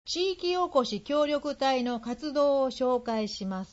地域おこし協力隊の活動を紹介します。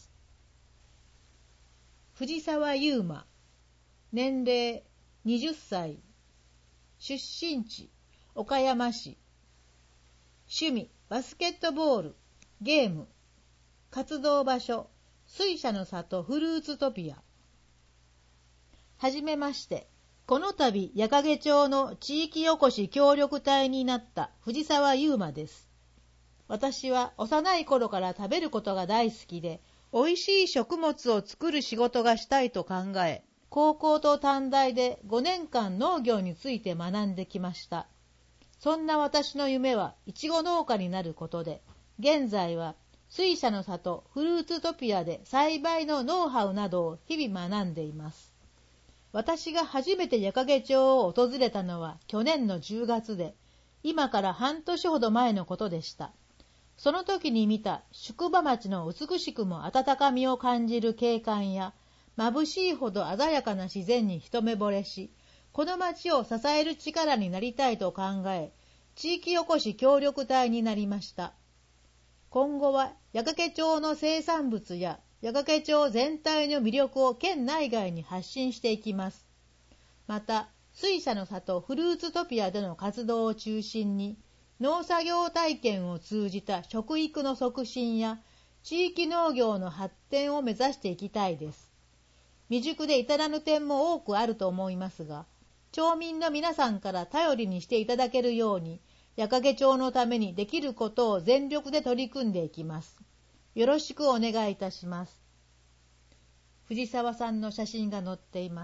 藤沢優馬、年齢20歳、出身地岡山市、趣味バスケットボール、ゲーム、活動場所水車の里フルーツトピア。はじめまして、この度矢掛町の地域おこし協力隊になった藤沢優馬です。私は幼い頃から食べることが大好きで、おいしい食物を作る仕事がしたいと考え、高校と短大で5年間農業について学んできました。そんな私の夢はいちご農家になることで、現在は水車の里フルーツトピアで栽培のノウハウなどを日々学んでいます。私が初めて矢掛町を訪れたのは去年の10月で、今から半年ほど前のことでした。その時に見た宿場町の美しくも温かみを感じる景観や、眩しいほど鮮やかな自然に一目惚れし、この町を支える力になりたいと考え、地域おこし協力隊になりました。今後は矢掛町の生産物や矢掛町全体の魅力を県内外に発信していきます。また、水車の里フルーツトピアでの活動を中心に、農作業体験を通じた食育の促進や地域農業の発展を目指していきたいです。未熟で至らぬ点も多くあると思いますが、町民の皆さんから頼りにしていただけるように、矢掛町のためにできることを全力で取り組んでいきます。よろしくお願いいたします。藤沢さんの写真が載っています。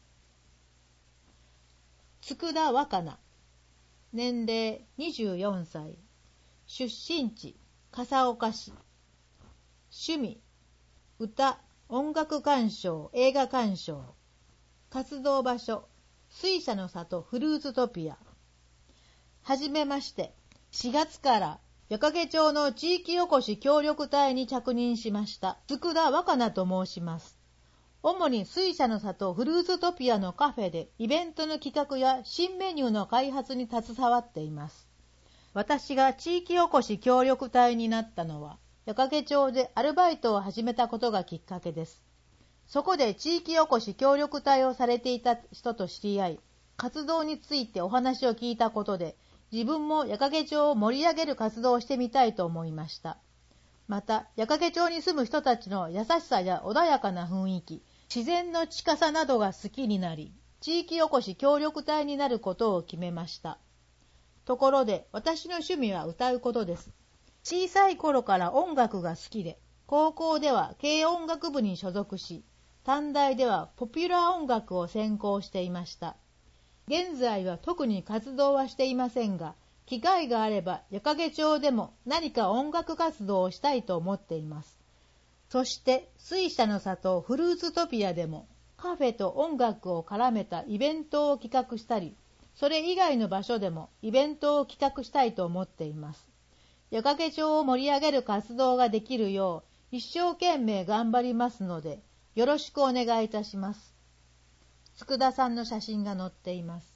佃若菜、年齢24歳、出身地笠岡市、趣味歌、音楽鑑賞、映画鑑賞、活動場所水車の里フルーツトピア。はじめまして、4月から矢掛町の地域おこし協力隊に着任しました佃若菜と申します。主に水車の里フルーツトピアのカフェでイベントの企画や新メニューの開発に携わっています。私が地域おこし協力隊になったのは、矢掛町でアルバイトを始めたことがきっかけです。そこで地域おこし協力隊をされていた人と知り合い、活動についてお話を聞いたことで、自分も矢掛町を盛り上げる活動をしてみたいと思いました。また、矢掛町に住む人たちの優しさや穏やかな雰囲気、自然の近さなどが好きになり、地域おこし協力隊になることを決めました。ところで、私の趣味は歌うことです。小さい頃から音楽が好きで、高校では軽音楽部に所属し、短大ではポピュラー音楽を専攻していました。現在は特に活動はしていませんが、機会があれば矢掛町でも何か音楽活動をしたいと思っています。そして水車の里フルーツトピアでもカフェと音楽を絡めたイベントを企画したり、それ以外の場所でもイベントを企画したいと思っています。矢掛町を盛り上げる活動ができるよう一生懸命頑張りますので、よろしくお願いいたします。佃さんの写真が載っています。